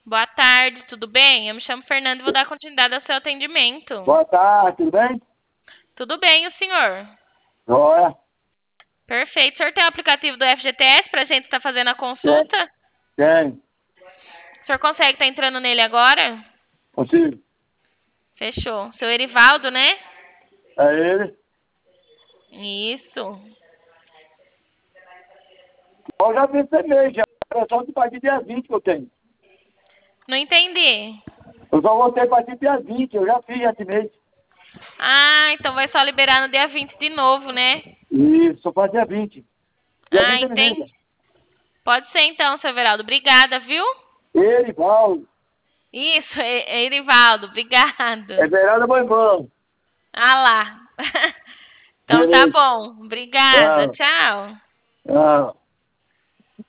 Boa tarde, tudo bem? Eu me chamo Fernando e vou dar continuidade ao seu atendimento. Boa tarde, tudo bem? Tudo bem, o senhor? Joia. Perfeito. O senhor tem o aplicativo do FGTS para a gente estar fazendo a Tem, consulta? tem. O senhor consegue estar entrando nele agora? Consigo. Fechou. Seu Erivaldo, né? É ele. Isso. Eu já fiz esse mês, já. É só a partir do dia 20 que eu tenho. Não entendi. Eu só voltei a partir do dia 20, eu já fiz esse mês. Ah, então vai só liberar no dia 20 de novo, né? Isso, só faz dia 20. Dia Ah, 20 ele liga. entendi. Pode ser então, seu Everaldo. Obrigada, viu? Ele, Paulo, Isso, Erivaldo, é obrigado. verão meu irmão. Ah lá. Então tá Beleza. bom. Obrigada. Tchau. Tchau. Tchau.